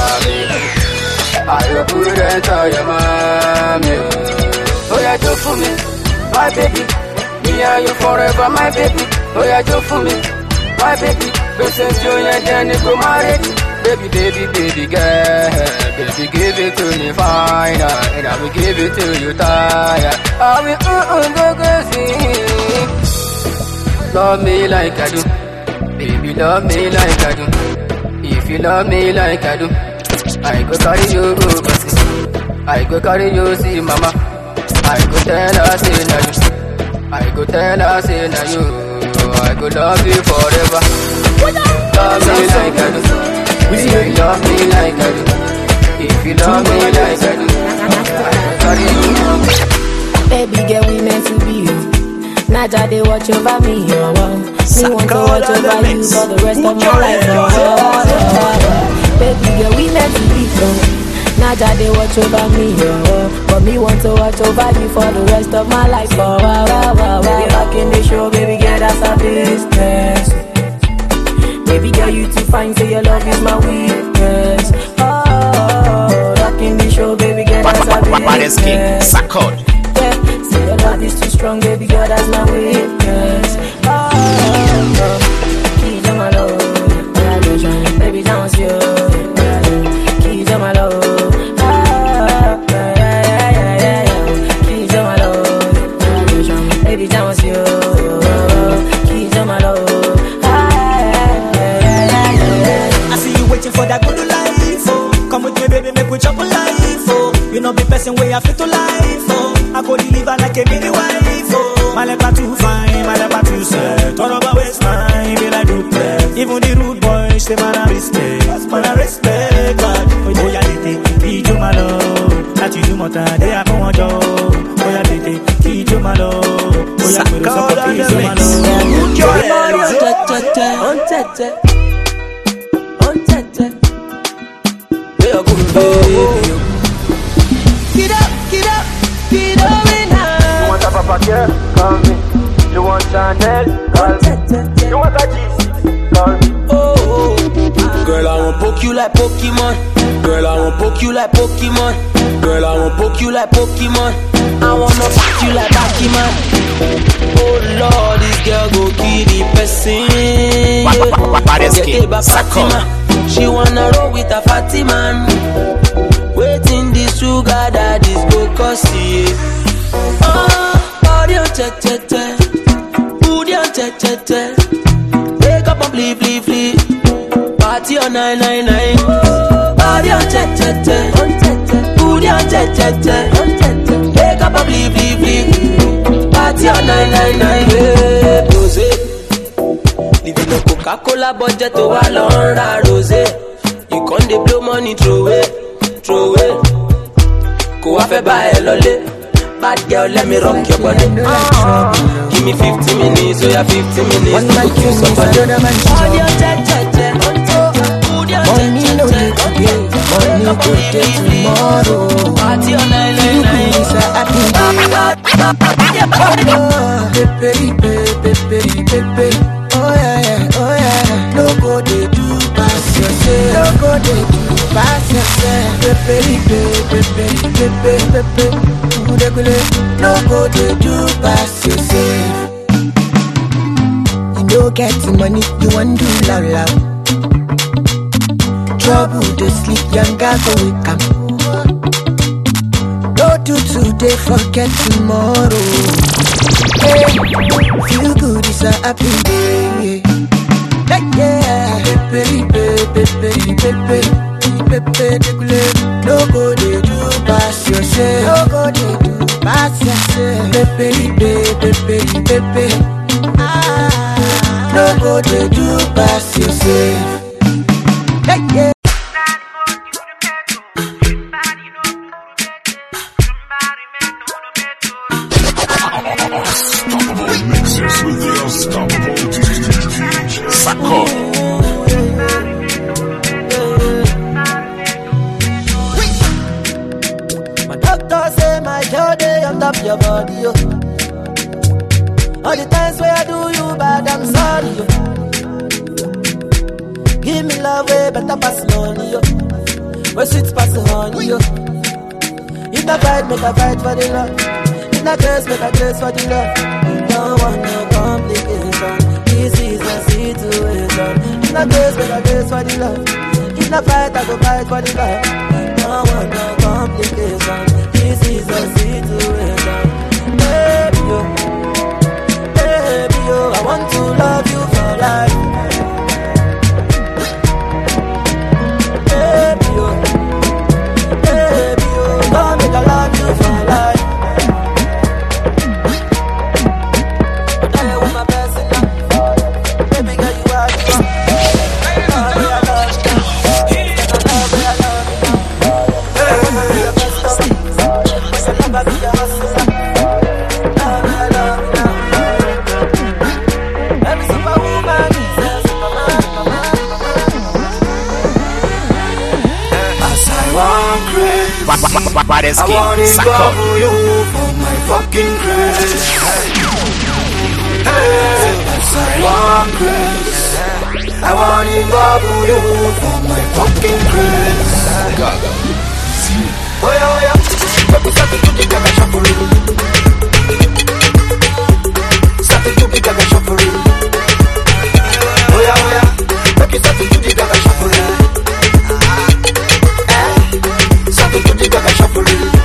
I will put it on your mommy. Oh yeah, do for me, my baby. Me and you forever, my baby. Oh yeah, do for me, my baby. Listen to you and then you go married. Baby, baby, baby girl. Baby, give it to me fine, and I will give it to you tired. I will uh uh go go see. Love me like I do. Baby, love me like I do. If you love me like I do, I go carry you overseas. I go carry you see mama. I go tell her say na you. I go tell her say na you. I go love you forever. Love me like I do. If you love me like I do. If you love me like I do, I go carry you. Baby girl, we meant to be you. Naja, they watch over me, oh, oh. Me want to watch over you for the rest of my life, oh, oh, oh, oh. Baby girl, we meant to be friends. Naja, they watch over me, oh, oh. But me want to watch over you for the rest of my life, oh, oh, oh, oh, oh. Baby, back in the show, baby girl, that's a business. Baby girl, you too fine, so your love is my weakness. Oh, oh, oh. Back in the show, baby girl, that's a business. Baddest King, Sako. Say your love is too strong, baby girl, that's my weakness. Oh, oh, oh. Keys on my love, baby, dance you. Keys on my love, ah, yeah, yeah, yeah, yeah. Keys on my love, baby, dance you. Keys on my love, ah, yeah, yeah, yeah, yeah. I see you waiting for that good life, oh. Come with me, baby, make we chop a life, oh. You know, be person way I fit to life, oh. I go deliver like a mini wife, oh. My leper too fine, my leper too sad. Turn over waste time, be like duplex. Even the rude boys, they man a respect. Man a respect, God. Oh yeah, they take you my love. That you do more time, they are more job. Oh yeah, they take you my love. Oh yeah, put us up a piece of my love. On tete, on tete. They are good, baby. Get up, get up, get up now. You want a Papa Care? Call me. You want Chanel? Call me. You want a G C? Call me. Oh, oh. Girl, I won't poke you like Pokemon. Girl, I won't poke you like Pokemon. Girl, I won't poke you like Pokemon. I wanna fuck you like Pokemon. Oh Lord, this girl go kill the person. Baddest King, Sako. She wanna roll with a fatty man. Waiting this sugar daddy's go cossy. Oh, audio che che che, audio che che che. Wake up and flee flee flee. Party on nine nine nine. Audio che che che, audio che che che. Wake up and flee flee flee. Party on nine nine nine. Rosé, living a Coca-Cola budget to a long rosé. You can't dey blow money throw it. Throw it. Go off a buy a lolly. Bad girl, let me rock your body. Ah. Give me fifty minutes, so yeah, fifty minutes. One man kill somebody, other man show. Money no dey today, money go dey tomorrow. Party on nine nine nine. You say happy. Pepe, pepe, pepe, pepe. Oh yeah, yeah, oh yeah. No go dey do pass yourself. No go dey do pass yourself. Pepe, pepe, pepe, pepe, pepe. No go dey do pass yourself. You no get the money, you want do loud loud. Trouble dey sleep, young girl go wake up. No do today, forget tomorrow. Hey, feel good, it's a happy day. Hey, yeah, pepe, pepe, pepe, pepe, pepe, no go dey do pass yourself. No go dey do pass yourself. Pepe, pepe, pepe, pepe. Ah, no go to do pass yourself. Hey, yeah. Mixes with the unstoppable D J Sako. My doctor say my journey on top your body, yo. All the times where I do you bad, I'm sorry, yo. Give me love way better pass money, yo. Where sweet pass the honey, yo. If I fight, make a fight for the love. If I curse, make a curse for the love. Don't want no complication. This is a situation. If I curse, make a curse for the love. If I fight, I go fight for the love. Don't want no complication. This is a situation. Baby, yo. Baby, yo. I want to love you for life. Baby, yo. Baby, yo. Don't make I love you for life. I want to bubble you for my fucking grace. Hey, I want grace. I want to bubble you for my fucking grace. Oh yeah, oh yeah. Start to do the gaga shuffle. Start to do the gaga shuffle. Oh yeah, oh yeah. Start to do the gaga shuffle. Start to do the gaga shuffle.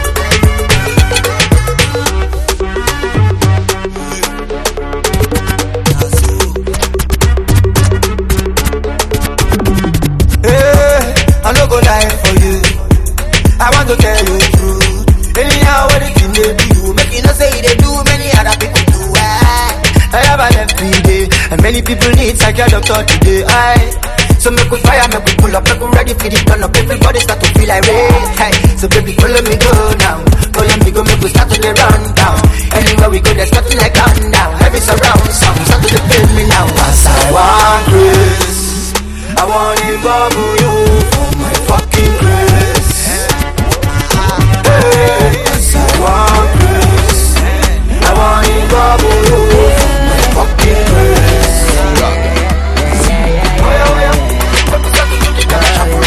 I go lie for you. I want to tell you the truth. Anyhow, anything they do, make you not say they do. Many other people do. I, I have a left day, and many people need psychiatric doctor today. I, so make we fire, make we pull up, make we ready for the turn up. Everybody start to feel like rain. Hey, so baby, follow me go now. Follow me go, make we start to the run down. Anywhere we go, there's nothing like countdown. Every surround sound, start to feel me now. As I want grace, I want to bubble you for my fucking grace. Hey, yes, I want grace. I want to bubble you for my fucking grace. Oh yeah, oh yeah. Let me start to do the gaga shuffle.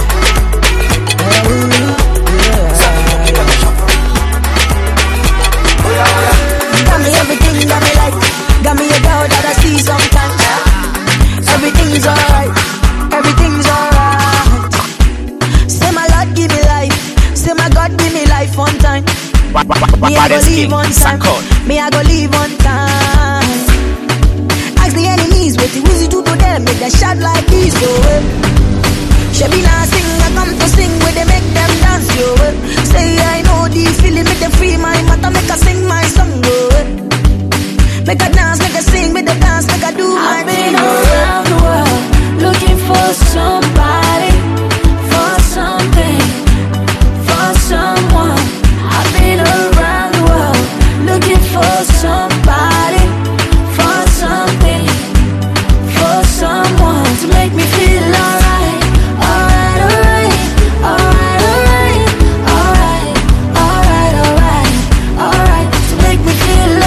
Start to do the gaga shuffle. Oh yeah, oh yeah. Got me everything that me like. Got me a girl that I see sometimes. Everything's alright. Everything's alright. Say my Lord give me life. Say my God give me life one time. Me I go leave one time. Me I go leave one time. Ask the enemies what the wizard do to them. Make them shot like this. So she be not sing. I come to sing with them. Make them dance. Yo. Say I know the feeling. Make them free my matter. Make her sing my song. Yo. Make her dance. Make her sing. Make her dance. Make her do my I've been around the world looking for somebody, for something, for someone. I've been around the world looking for somebody, for something, for someone to make me feel alright, alright, alright, alright, alright, alright, alright, alright, alright, to make me feel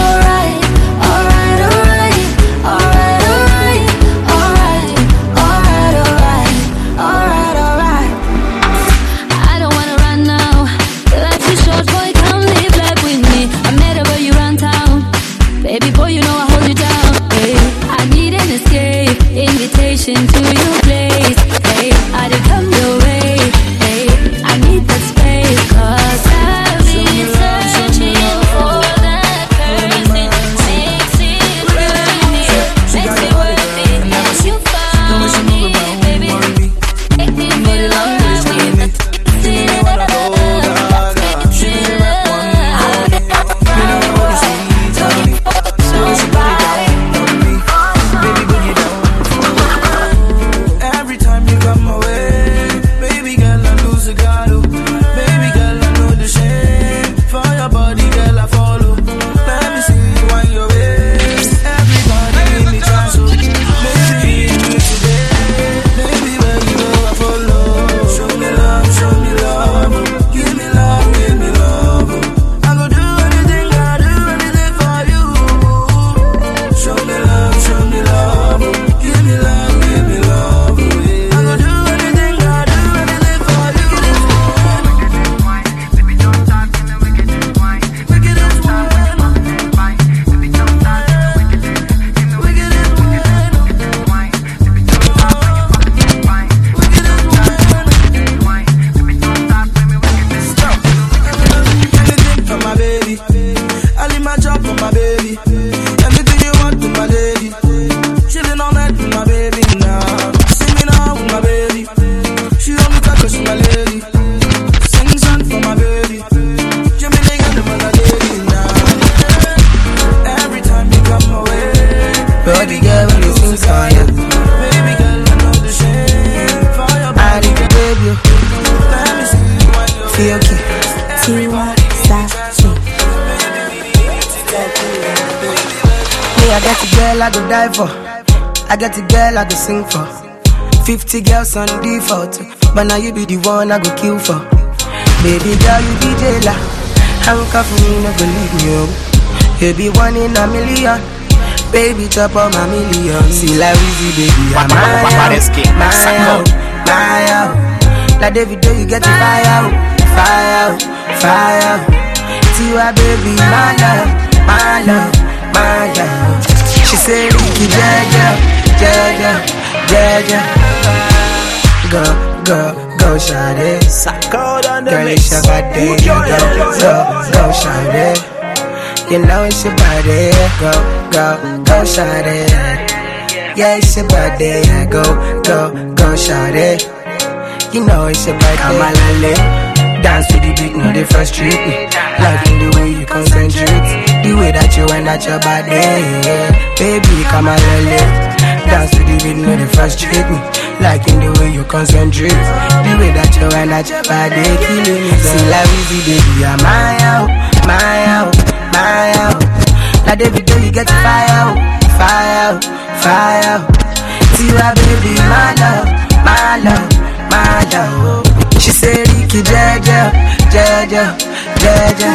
baby. Anything you want with my lady. Chillin' all night with my baby now. See me now with my baby. She want me talk 'cause she my lady. Sing song for my baby. Jimmy nigga the mother lady now. Every time you come away, baby girl, when you sing for you. Baby girl, I know the shame for your body. I need you, baby. Let me see you when you're feel okay. Everybody stop shit. Me, I get a girl I go die for. I get a girl I go sing for. Fifty girls on default, but now you be the one I go kill for. Baby girl, you be jailer. Handcuff me, no go leave me home. You be one in a million. Baby, chop on my million. See like Weezy, baby, I'm my out, my out, my out. Like David, do you get the fire out, fire out, fire out. See why, baby, my love, my love, my love. She say, Ricky, Jaja, Jaja, Jaja. Go, go, go, shawty. Girl, it's your body. Go, go, go, shawty. You know it's your body. Go, go, go, shawty. Yeah, it's your body. Go, go, go, shawty. You know it's your body. Come on, lale. Dance to the beat, no, they frustrate me. Like in the way you concentrate, the way that you wind at your body, yeah. Baby, come on, lele. Dance to the beat, no, they frustrate me. Like in the way you concentrate, the way that you wind at your body, killing me. See like Weezy, baby, I'm my out, my out, my out. Like David, do you get the fire out, fire out, fire out. See why, baby, my love, my love, my love. She said, Ricky, Jaja, Jaja, Jaja.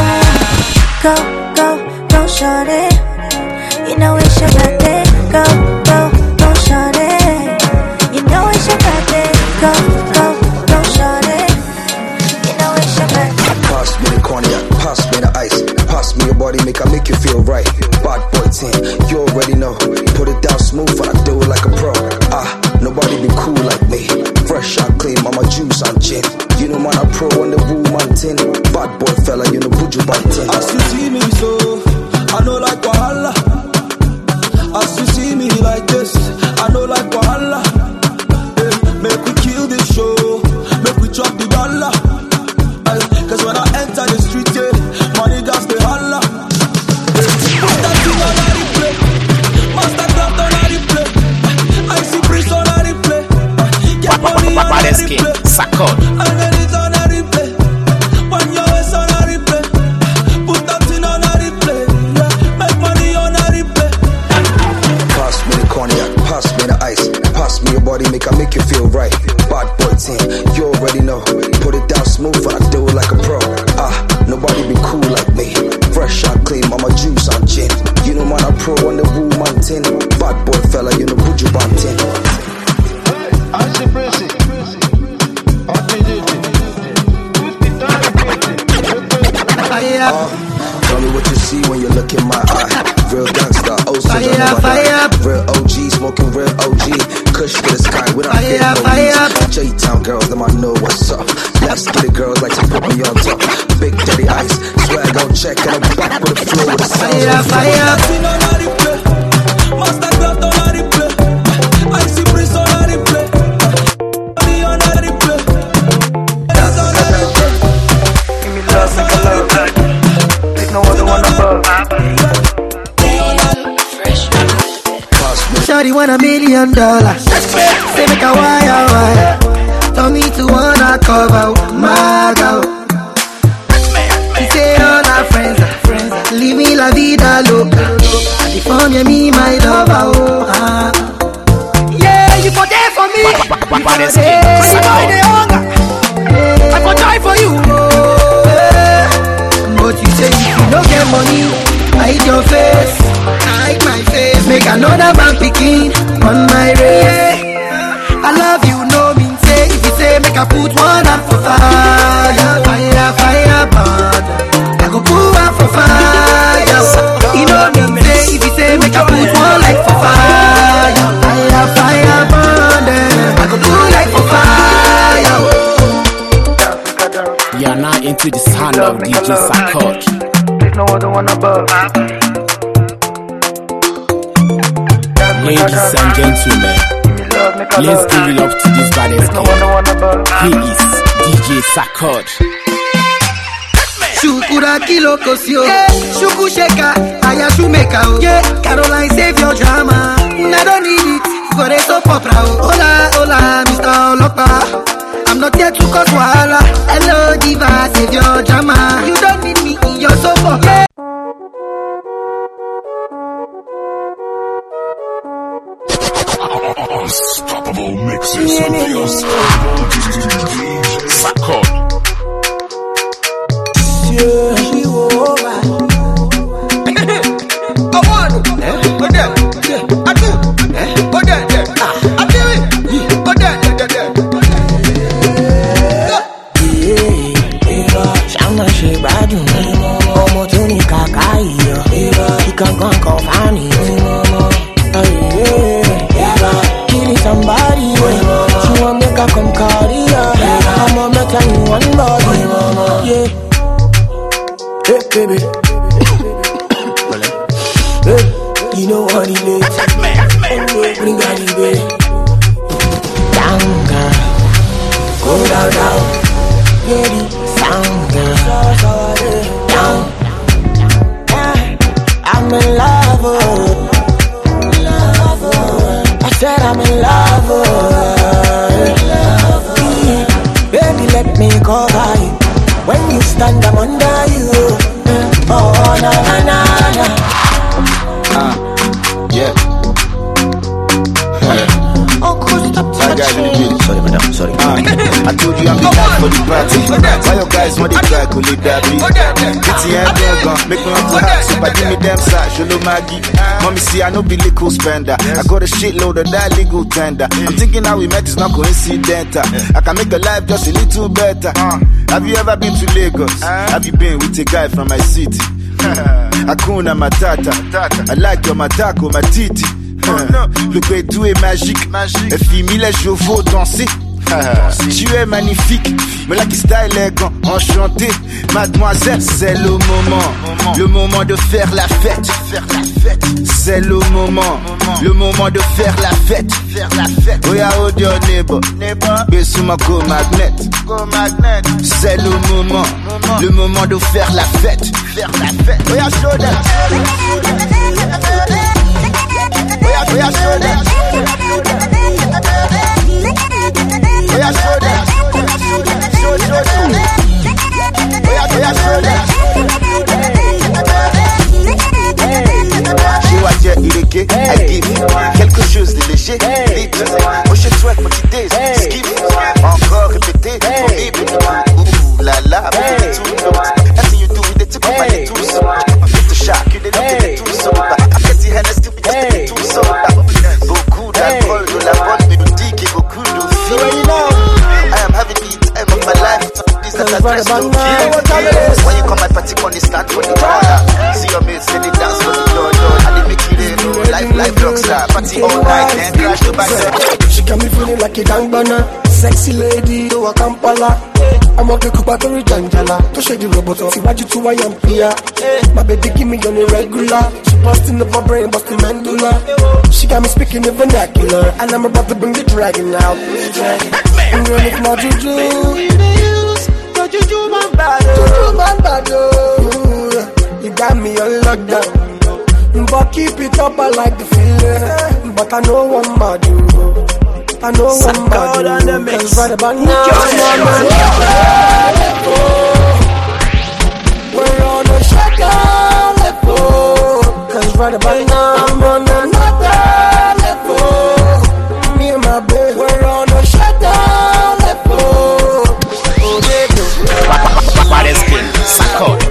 Go, go, go, shorty. You know it's your birthday. Go, go, go, shorty. You know it's your birthday. Go, go, go, shorty. You know it's your birthday. Pass me the cognac, pass me the ice. Pass me your body, make I make you feel right. Bad boy team, you already know. Put it down smooth and I do it like a pro. Ah, nobody be cool like me. Fresh and clean, mama juice and gin. You know man, I pro on the woman tin. Bad boy fella, you know buju bantin. As you see me so, I know like Wahala. As you see me like this, I know like Wahala. Hey, make we kill this show, make we chop the dollar. Hey, cause when I enter the street, yeah, money gas the holla. Hey, put that thing on a replay, Mastercraft on a replay, I see Prince on a replay. Get money on a replay, and then it's on a replay. When your ass on a replay, put that thing on a replay, yeah, make money on a replay. Pass me the cognac, pass me the ice. Pass me your body, make I make you feel right. Bad boy team, you already know. Put it down smooth and I do it like a pro. Ah, nobody be cool like me. Fresh and clean, mama juice and gin. You know man, I pro on the woman tin. Bad boy fella, you know buju bantin. I see Prissy. Uh, tell me what you see when you look in my eye. Real gangsta, oh so Fire up, fire up. Real O G, smoking real O G. Kush to the sky without fear no leads. J-Town girls, them I know what's up. Let's get it girls like to put me on top. Big daddy ice, swag on check, and I'm back with the flow with the sound. Fire up, fire up. Mastercraft on a replay, I see Prince on a replay, money on a replay, it's on a replay. Give me love, make a love back. There's no other one above. Shawty want a million dollars. Say make a wire wire. Tell me to wanna cover my girl. She say all our friends are friends. Leave me la vida loca. And the phone you me my lover. Oh, ah. Yeah, you for there for me. You for there. When you buy the hunger, I for die for you. Oh, yeah. But you say if you don't get money, hide your face, hide my face. Make another bank picking on my race. I love you, no mean say. If you say make I put one up for fire, fire, fire, burn. I go put one for fire. You know mean say. If you say make I put one like for fire, fire, fire, burn. I go put like for fire. You are now into the sound of D J Sarkoch. There's no other one above. Ladies and gentlemen, let's give it up to this baddest king. He is D J Sarkodie. Shukura kilo kosio, shuku sheka, aya shumeka o. Yeah, Caroline save your drama. I don't need it for a soap opera. Hola, hola, Mister Olopa. I'm not here to cause wahala. Hello, diva, save your drama. You don't need me in your soap opera. Unstoppable mixes of your Sarkodie. Somebody, she want make her come Korea. I'ma make her in one body, yeah. Hey, baby. Hey, you know what it is. Bring her the way. Down, girl. Go down, down. Yeah, the sound, girl. Down. I'm in love, oh. I said I'm in love, oh. Baby, let me cover you. When you stand, I'm under you. Oh, na na na na. Ah, yeah. Uncle, stop touching. Sorry, madam, sorry. Ah, I told you I'm the guy for the party. Why your guys want the guy who live that beat? Pity and gun, make me want to have soup. I give me them side, Sholo Maggie. Mommy, see, I know be legal spender. I got a shitload of that legal tender. I'm thinking how we met is not coincidental. I can make a life just a little better. Have you ever been to Lagos? Have you been with a guy from my city? Hakuna Matata. I like your matako, my titi. Le pétou est magique. Et fille, les chevaux danser. Tu es magnifique, me like style élégant, enchanté. Mademoiselle, c'est le moment, le moment de faire la fête. C'est le moment, le moment de faire la fête. Oh yeah, oh your neighbor, Besuma go magnet. C'est le moment, le moment de faire la fête. Oh yeah, show them. Oh yeah, show them. Oh yeah, show them. Show, show, show. Oh yeah, oh yeah, show them. Je vois dire irrégué, I give quelque chose de léger, libre. Moi je souhaite mon idée, skip. Encore répété, horrible. Ouh la la, baby too low. Nothing you do with it to come by too so. It's a shock, you didn't look at it too so. I get the hand still be just too so. Beaucoup d'alcool, de la bonne mélodique et beaucoup de filles. I am having the time of my life. This is a dress so cute. When you come my party on the stand for the corner. See your mates say they dance for the door door. And they make it in life like rockstar. Party all night and crash the back. She got me feeling like a gangbana. Sexy lady, do a Kampala. I'm okay, Kupatori Janjala. To shake the robot, see what you do, I am here. My baby give me on a regular. She busting up my brain, busting mandula. She got me speaking the vernacular. And I'm about to bring the dragon out. And girl, if not juju, no juju man bad, juju man bad. You got me on lockdown. But keep it up, I like the feeling. But I know I'm mad, I know I'm mad, cause right about now we're on a shutdown level. Cause right about now I'm on another level. Me and my babe, we're on a shutdown level. Oh baby, baddest king, Sarkodie.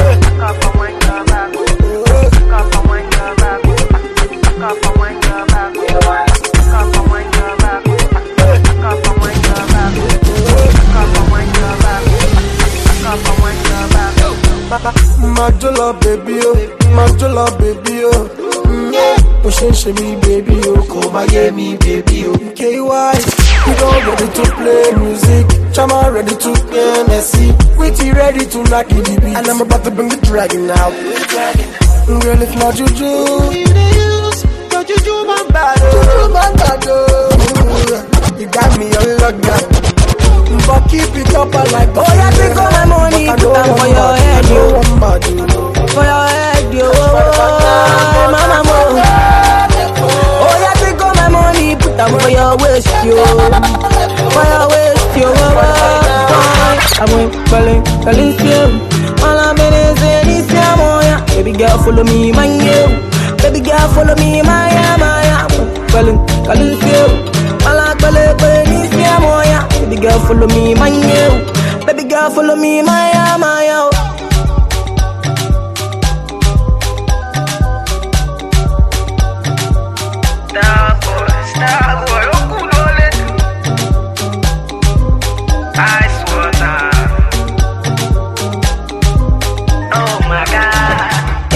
Majola baby oh, Majola baby oh, yeah. Pushing me baby oh, come again me baby oh. K Y, we all ready to play music. Chama ready to play Messi. Witty ready to knock it the beat. And I'm about to bring the dragon out. Girl, if not juju, you the use, not juju man. bad, oh, man bad, oh. You got me on lockdown. But keep it up like oh yeah, take all my money, put them for your head, yo. For your head, yo. Mama, mo. Oh yeah, take all my money, put them for your waist, yo. For your waist, yo. I'm calling, calling you. All I'm in is in this moya. Baby girl, follow me, my you. Baby girl, follow me, my my. Calling, calling you. All I'm calling, calling this moya. Baby girl, follow me, my you. Baby girl, follow me, my my. Star boy, star boy, oh cool, oh let I swear now. Oh my God.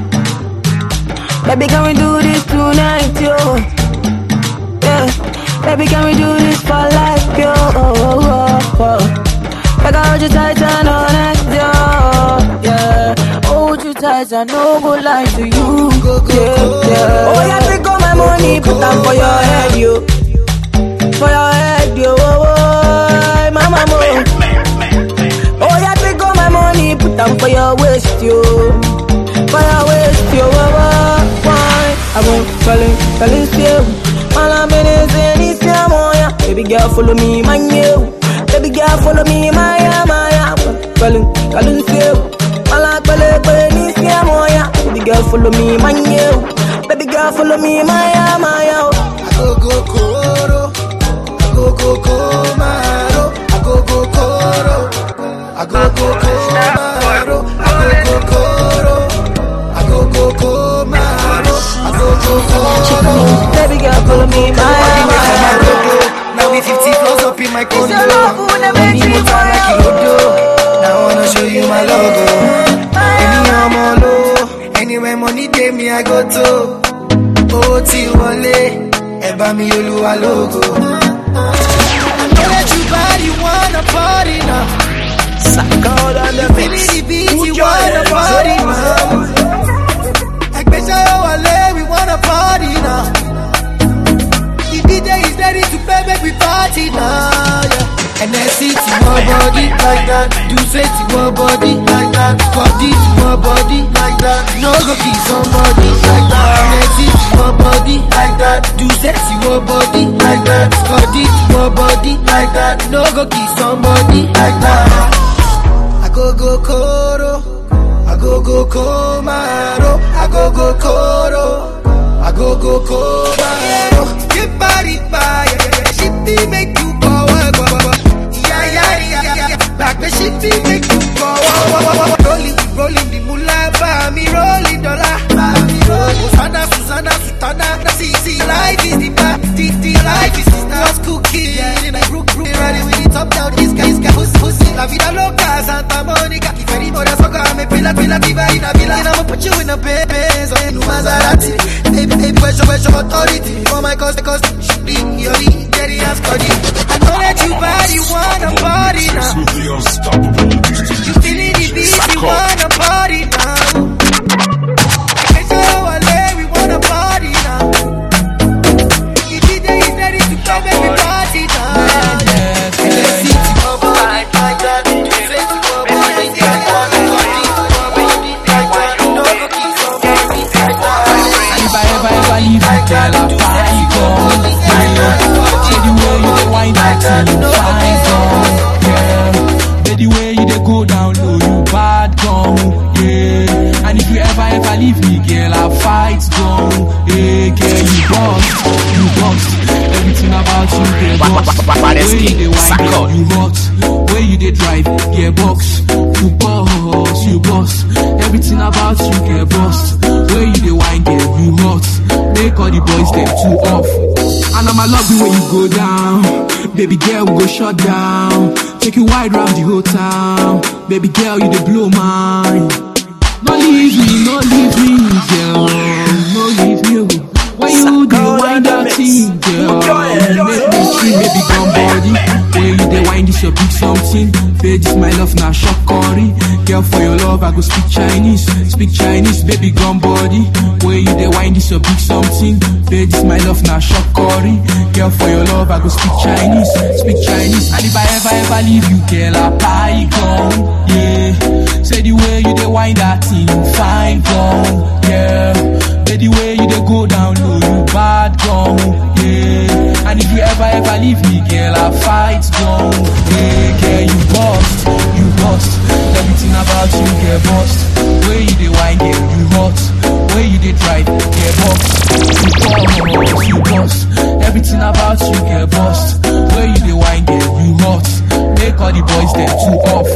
Yeah. Baby, can we do this tonight, yo? Yeah. Baby, can we do this for life, yo? Oh, oh, oh, oh. Like I hold you tight and all night, yo. Yeah. Hold you tight and no go lie to you. Yeah, yeah. Oh, yeah, take all my money, put them for your head, yo. For your head, yo. Oh, oh, mama, mo. Oh, yeah, take all my money, put them for your waist, yo. For your waist, yo. Oh, oh, oh. I'm calling, calling you. All I'm in is in this moya. Baby girl, follow me, my you. Baby girl, follow me, my my. Calling, calling you. All I'm calling, calling this moya. Baby girl, follow me, my you. Baby girl, follow me, my my. I go go koro, I go go komaro, I go go koro, I go go komaro, I go go koro, I go go komaro, I go go koro. Baby girl, follow me, my my. Now we fifty floors up in my condo. Any more time like you do. Now I wanna show you my logo. Any I'm all low. Anywhere money day me I go to. Oh, T Wale, Eba mi Oluwa logo. I know that you body wanna party now. Suck out on the mix. The beat, you wanna party now. Like Besha Wale, we wanna party now. The D J is ready to play, make we party now. Yeah. And then see to my body like that. Do say to my body like that. Body to my body like that. No go kill somebody like that. And then see to my body like that. Do say to my body like that. Body to my body like that. No go kill somebody like that. I go go koro, I go go komaro, I go go koro, I go go komaro. Your body fire, she be make you go work, yeah yeah yeah yeah. Like the she be make you go work. Rolling, rolling the mullah, me rolling dollar, me rolling. Susanna, Susanna, Susanna, see see life is the bar, the the life is the was cooking. In a group group, ready with the top down. This guy, this guy, pussy pussy. La vida loca, Santa Monica. If any more that's okay, me pila pila viva in a villa. And I'ma put you in a bed, so in Maserati. Baby, baby, where's your, where's your authority? Oh my God, because she be your daddy has got it. I know that you bad, you wanna party now. You feeling the beat, you wanna party now. It's all I we wanna party now. The D J is ready to come and we party now. And let's see to my body like that. You say to my body like that. Body to my body like that. No go kill somebody like that. And if I ever ever leave you, girl, I'll fight on. See the way you dey wind that thing, you fight on. Yeah, see the way you dey go down low, you bad gun. Yeah, and if you ever ever leave me, girl, I'll fight gun. Yeah, girl, you boss, you boss. Everything about you, girl, boss. Way you dey wind, girl, you hot. Way you dey drive, gearbox. You boss, you boss. Everything about you, girl, boss. Way you dey wind, girl, you hot. Make all the boys them too off. And I'ma love you when you go down. Baby girl, we go shut down. Take you wide round the whole town. Baby girl, you dey blow mine. No leave me, no leave me, girl. No leave me. When you dey wind that thing, girl, make me feel baby gun body. When you dey wind this your big something. Baby, this my love now shock curry. Girl, for your love I go speak Chinese. Speak Chinese, baby gun body. When you dey wind this your big something. babe, this my love now shokori. Girl, for your love, I go speak Chinese, speak Chinese. And if I ever, ever leave you, girl, I buy gone, yeah. Say the way you dey wind that thing, fine gone, yeah. Say the way you dey go down low, you bad gone, yeah. And if you ever, ever leave me, girl, I fight gone, yeah. Girl, you bust, you bust. Everything about you, get bust. Way you dey wine, girl, you hot. Way you dey drive, get box. You bust, you bust. Everything about you, get bust. Way you dey wine, girl, you hot. Make all the boys them too off.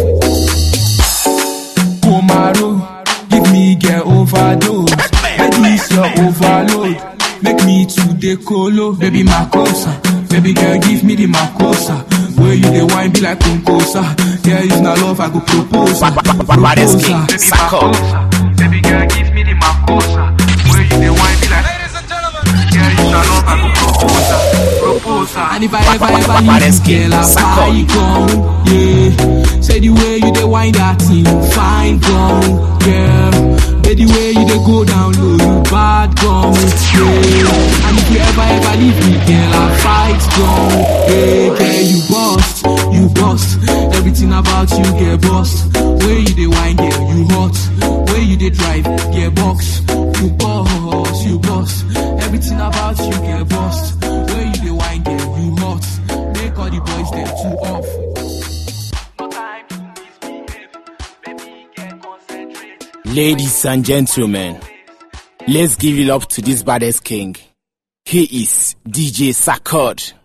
Komaro, give me get overdose. Make this your overload. Make me today colo, baby makosa. Baby girl, give me the makosa. Where you dey wine be like concosa. Yeah, if not love, I go propose. Propose, baby makosa. Baby girl, give me the makosa. Where you dey wine be like. Yeah, if not love, I go propose. Propose. And if I ever ever leave you, girl, I buy gone. Yeah, say the way you dey wine that thing, fine gone. Yeah. Say the way you dey go down low, you bad gone, yeah. And if you ever, ever leave me, girl, I fight gone, yeah. Girl, you bust, you bust. Everything about you get bust. Way you dey wine, girl, you hot. Way you dey drive, get box. You bust, you bust. Everything about you get bust. Way you dey wine, girl, you hot. Make all the boys them too off. Ladies and gentlemen, let's give it up to this baddest king. He is D J Sarkodie.